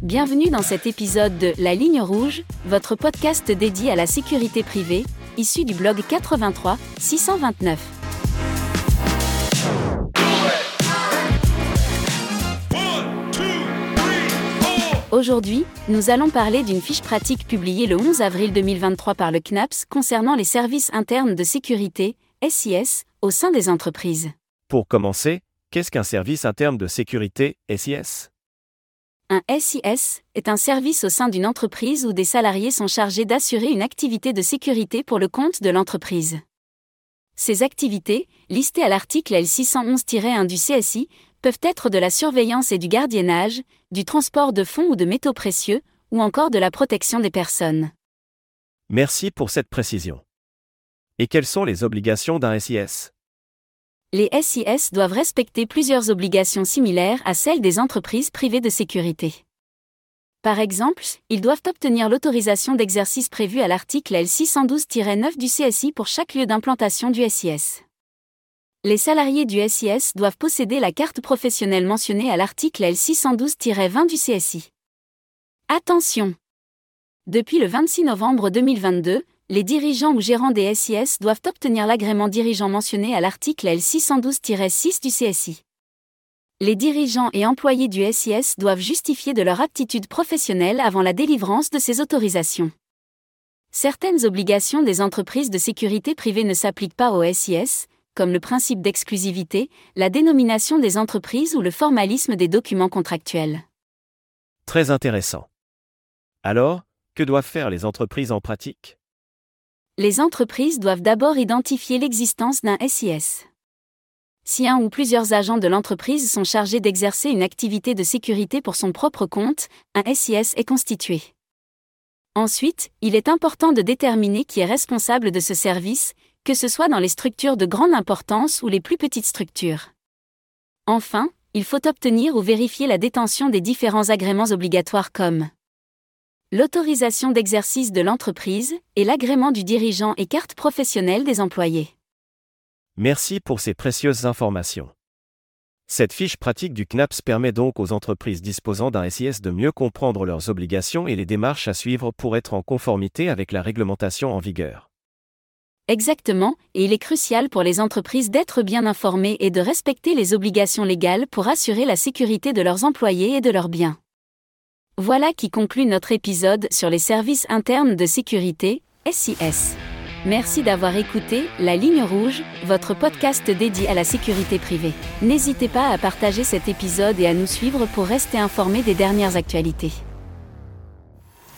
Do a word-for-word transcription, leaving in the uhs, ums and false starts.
Bienvenue dans cet épisode de La Ligne Rouge, votre podcast dédié à la sécurité privée, issu du blog quatre-vingt-trois six cent vingt-neuf. Aujourd'hui, nous allons parler d'une fiche pratique publiée le onze avril deux mille vingt-trois par le C N A P S concernant les services internes de sécurité, S I S, au sein des entreprises. Pour commencer, qu'est-ce qu'un service interne de sécurité, S I S ? Un S I S est un service au sein d'une entreprise où des salariés sont chargés d'assurer une activité de sécurité pour le compte de l'entreprise. Ces activités, listées à l'article L six cent onze tiret un du C S I, peuvent être de la surveillance et du gardiennage, du transport de fonds ou de métaux précieux, ou encore de la protection des personnes. Merci pour cette précision. Et quelles sont les obligations d'un S I S ? Les S I S doivent respecter plusieurs obligations similaires à celles des entreprises privées de sécurité. Par exemple, ils doivent obtenir l'autorisation d'exercice prévue à l'article L six cent douze tiret neuf du C S I pour chaque lieu d'implantation du S I S. Les salariés du S I S doivent posséder la carte professionnelle mentionnée à l'article L six cent douze tiret vingt du C S I. Attention! Depuis le vingt-six novembre deux mille vingt-deux, les dirigeants ou gérants des S I S doivent obtenir l'agrément dirigeant mentionné à l'article L six cent douze tiret six du C S I. Les dirigeants et employés du S I S doivent justifier de leur aptitude professionnelle avant la délivrance de ces autorisations. Certaines obligations des entreprises de sécurité privée ne s'appliquent pas aux S I S, comme le principe d'exclusivité, la dénomination des entreprises ou le formalisme des documents contractuels. Très intéressant. Alors, que doivent faire les entreprises en pratique ? Les entreprises doivent d'abord identifier l'existence d'un S I S. Si un ou plusieurs agents de l'entreprise sont chargés d'exercer une activité de sécurité pour son propre compte, un S I S est constitué. Ensuite, il est important de déterminer qui est responsable de ce service, que ce soit dans les structures de grande importance ou les plus petites structures. Enfin, il faut obtenir ou vérifier la détention des différents agréments obligatoires comme l'autorisation d'exercice de l'entreprise et l'agrément du dirigeant et carte professionnelle des employés. Merci pour ces précieuses informations. Cette fiche pratique du C N A P S permet donc aux entreprises disposant d'un S I S de mieux comprendre leurs obligations et les démarches à suivre pour être en conformité avec la réglementation en vigueur. Exactement, et il est crucial pour les entreprises d'être bien informées et de respecter les obligations légales pour assurer la sécurité de leurs employés et de leurs biens. Voilà qui conclut notre épisode sur les services internes de sécurité, S I S. Merci d'avoir écouté La Ligne Rouge, votre podcast dédié à la sécurité privée. N'hésitez pas à partager cet épisode et à nous suivre pour rester informés des dernières actualités.